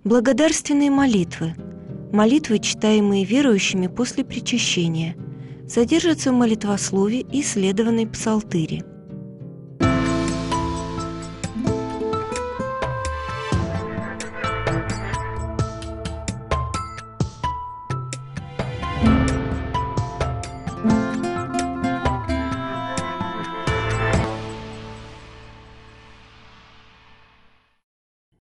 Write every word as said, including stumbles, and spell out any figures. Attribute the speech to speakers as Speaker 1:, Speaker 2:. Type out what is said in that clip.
Speaker 1: Благодарственные молитвы. Молитвы, читаемые верующими после причащения, содержатся в молитвослове и исследованной псалтыре.